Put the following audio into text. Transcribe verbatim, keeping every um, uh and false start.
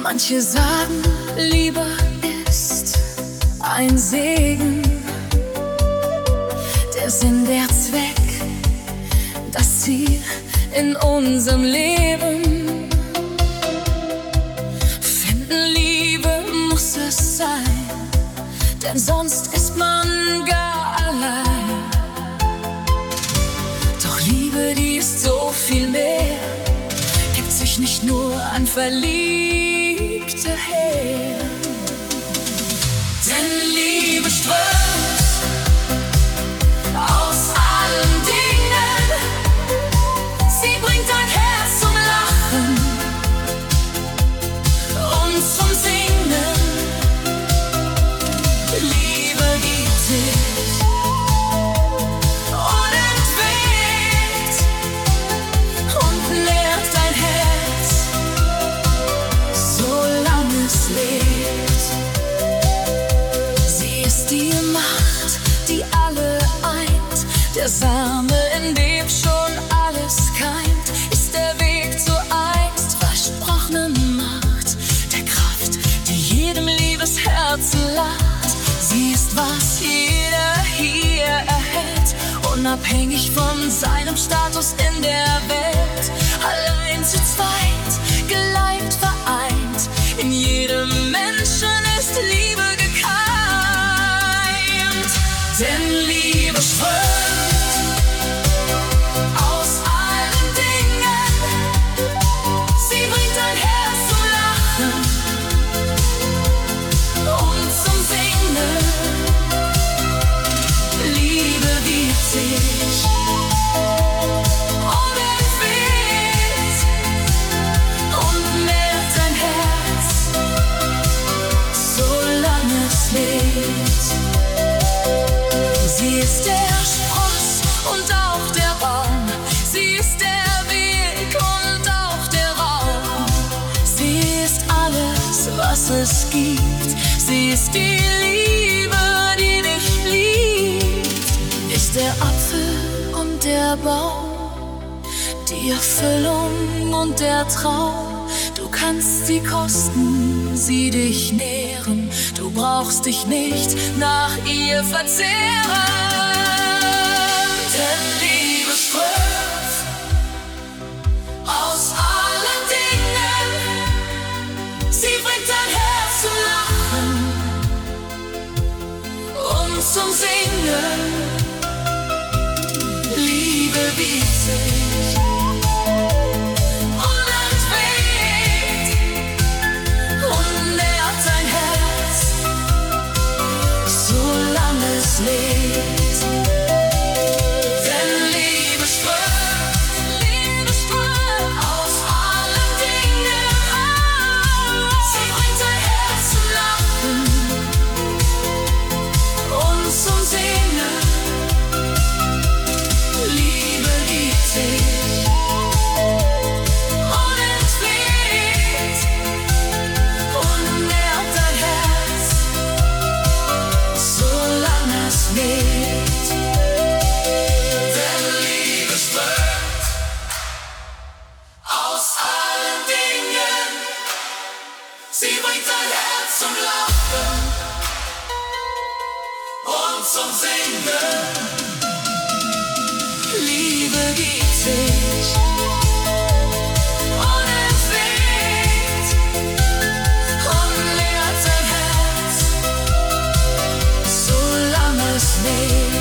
Manche sagen, Liebe ist ein Segen, der Sinn, der Zweck, das Ziel in unserem Leben. Finden Liebe muss es sein, denn sonst ist man gar allein. Doch Liebe, die ist so viel mehr, gibt sich nicht nur an Verliebte her. Denn Liebe strömt aus allen Dingen, sie bringt dein Herz zum Lachen und zum Singen. Liebe gibt sich unentwegt und nährt dein Herz, solange es lebt. Sie ist die Macht, die alle eint, der Same, in dem schon alles keimt, ist der Weg zur einst versprochenen Macht, der Kraft, die jedem Liebesherzen lacht. Sie ist, was jeder hier erhält, unabhängig von seinem Status in der Welt. Allein zu zweit, geleimt, vereint, in jedem Menschen ist Liebe gekeimt. Denn Liebe strömt aus allen Dingen, sie bringt dein Herz zum Lachen und zum Singen. Liebe gibt sich unentwegt und nährt dein Herz, solange es lebt. Sie ist der Spross und auch der Baum, sie ist der Weg und auch der Raum. Sie ist alles, was es gibt, sie ist die Liebe, die dich liebt. Ist der Apfel und der Baum, die Erfüllung und der Traum. Du kannst sie kosten, sie dich nähren, du brauchst dich nicht nach ihr verzehren. Denn Liebe strömt aus allen Dingen, sie bringt dein Herz zum Lachen und zum Singen. Liebe gibt sich unentwegt und nährt dein Herz, solange es lebt. Denn Liebe strömt, Liebe strömt aus allen Dingen. Sie bringt dein Herz zum Lachen und zum Singen. Liebe gibt sich unentwegt und nährt dein Herz, solange es lebt. Denn Liebe strömt aus allen Dingen, sie bringt dein Herz zum Lachen und zum Singen. Liebe gibt sich unentwegt und nährt dein Herz, solange es lebt.